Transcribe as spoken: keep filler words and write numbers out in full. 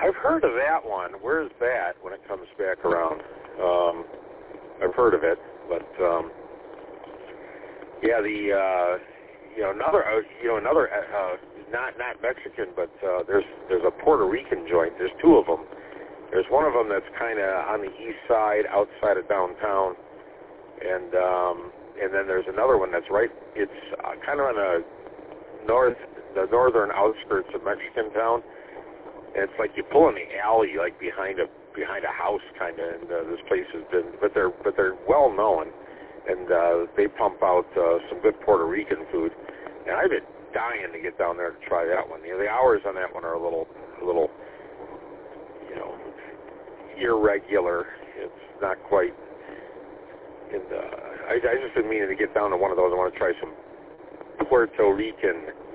I've heard of that one. Where's that when it comes back around? Um, I've heard of it, but um, yeah, the uh, you know another uh, you know another uh, not not Mexican, but uh, there's there's a Puerto Rican joint. There's two of them. There's one of them that's kind of on the east side, outside of downtown, and um, and then there's another one that's right. It's uh, kind of on the north, the northern outskirts of Mexican town. And it's like you pull in the alley, like behind a behind a house, kind of. And uh, this place has been, but they're but they're well known, and uh, they pump out uh, some good Puerto Rican food. And I've been dying to get down there to try that one. You know, the hours on that one are a little a little, you know, irregular. It's not quite. And uh, I, I just been meaning to get down to one of those. I want to try some Puerto Rican